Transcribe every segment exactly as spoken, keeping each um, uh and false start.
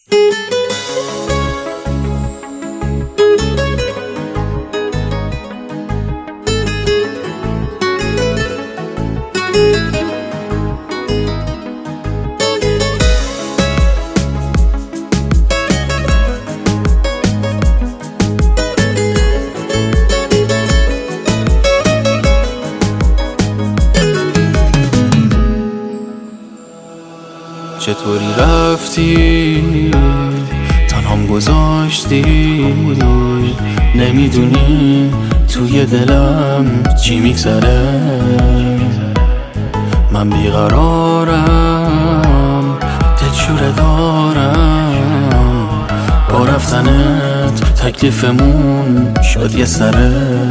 چطوری رفتی تنهام گذاشتی، نمیدونی توی دلم چی میگذره. من بیقرارم، دلشوره دارم، با رفتنت تکلیفمون شد یه سره.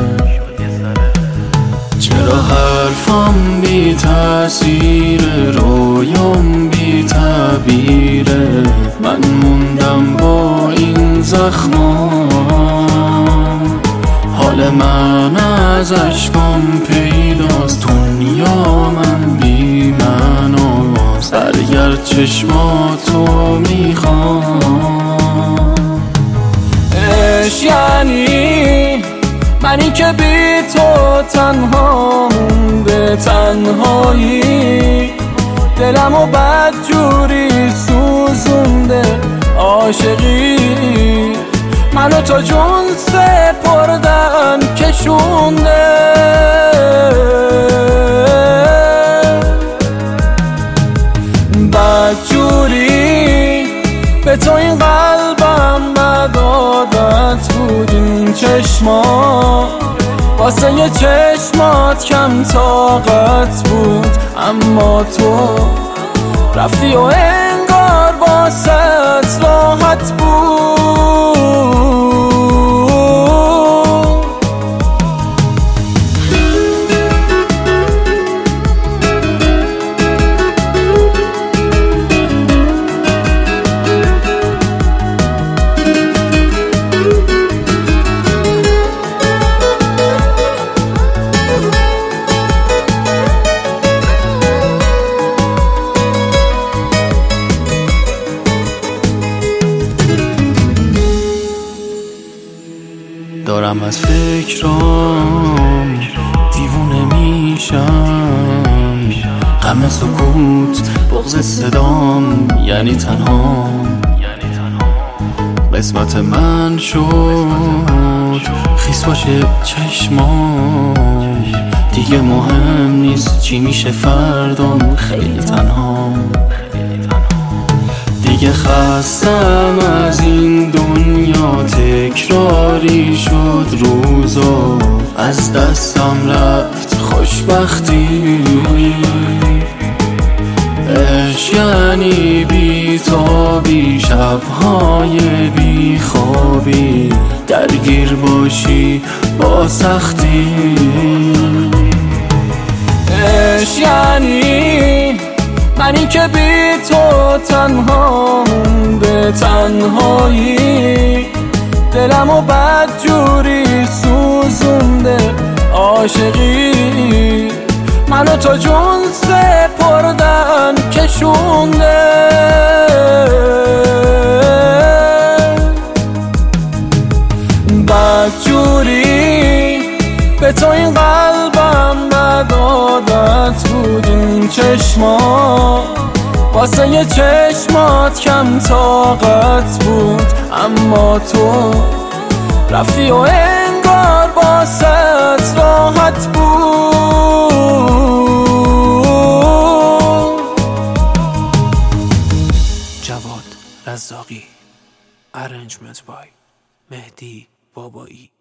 چرا حرفم بی تأثیر، رویام بی تعبیره، من موندم با این زخمام. حال من از اشکام پیداست، دنیا من بی معناست، برگرد چشماتو میخوام. عشق یعنی منی که بی تو تنها مونده، تنهایی دلمو بدجوری سوزونده. عاشقی منو تا جون سپردن کشونده. بدجوری به تو این قلبم بد عادت بود، این چشما واسه یه چشمات کم طاقت بود. اما تو رفتی و انگار واسه راحت بود. دارم از فکرام دیوونه میشم، غم سکوت بغض صدام یعنی تنها. قسمت من شد خیس باشه چشمام، دیگه مهم نیست چی میشه فردام، خیلی تنها. دیگه خستم از این دنیا، تکراری شد روزا، از دستم رفت خوشبختی. عشق یعنی بی تابی، شبهای بی خوابی، درگیر باشی با سختی. عشق یعنی منی که بی تو تنها مونده، تنهایی دلمو بدجوری سوزونده. عاشقی منو تا جون سپردن کشونده. بدجوری به تو این قلبم بد عادت بود، این چشما واسه یه چشمات کم طاقت بود. اما تو رفتی و انگار واسه راحت بود. جواد رزاقی، ارنجمنت بای مهدی بابایی.